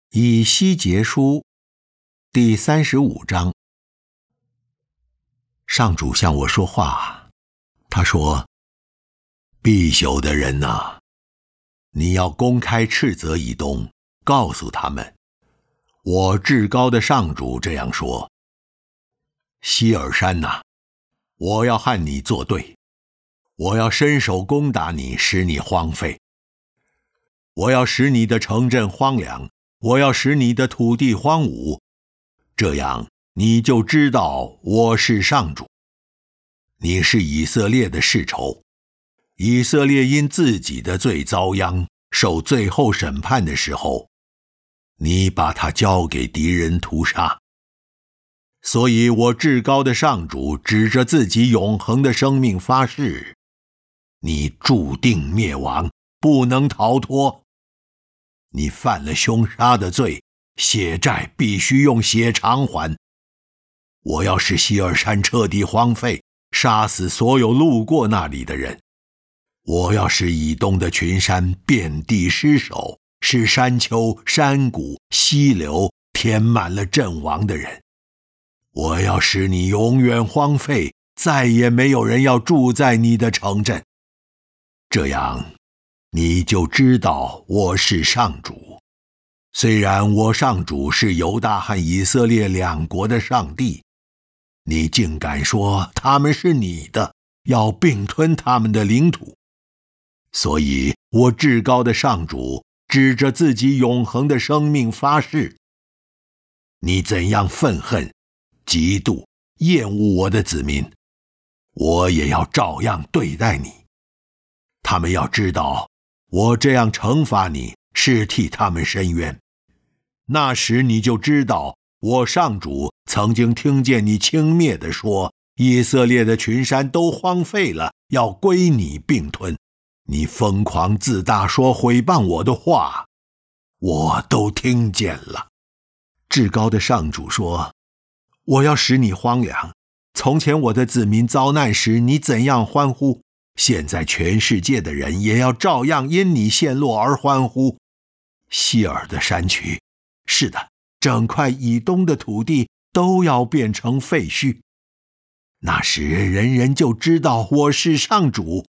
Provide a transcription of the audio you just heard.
以西结书第35章。上主向我说话，他说：必朽的人哪，你要公开斥责以东，告诉他们，我至高的上主这样说：希尔山哪，我要和你作对，我要伸手攻打你，使你荒废，我要使你的城镇荒凉，我要使你的土地荒芜，这样你就知道我是上主。你是以色列的世仇，以色列因自己的罪遭殃，受最后审判的时候，你把它交给敌人屠杀。所以我至高的上主指着自己永恒的生命发誓，你注定灭亡，不能逃脱。你犯了凶杀的罪，血债必须用血偿还。我要使希尔山彻底荒废，杀死所有路过那里的人。我要使以东的群山遍地尸首，使山丘、山谷、溪流填满了阵亡的人。我要使你永远荒废，再也没有人要住在你的城镇。这样你就知道我是上主。虽然我上主是犹大和以色列两国的上帝，你竟敢说他们是你的，要并吞他们的领土。所以我至高的上主指着自己永恒的生命发誓，你怎样愤恨、嫉妒、厌恶我的子民，我也要照样对待你。他们要知道，我这样惩罚你，是替他们伸冤。那时你就知道，我上主曾经听见你轻蔑地说，以色列的群山都荒废了，要归你并吞。你疯狂自大说毁谤我的话，我都听见了。至高的上主说，我要使你荒凉。从前我的子民遭难时，你怎样欢呼？现在全世界的人也要照样因你陷落而欢呼。希尔的山区，是的，整块以东的土地都要变成废墟。那时人人就知道我是上主，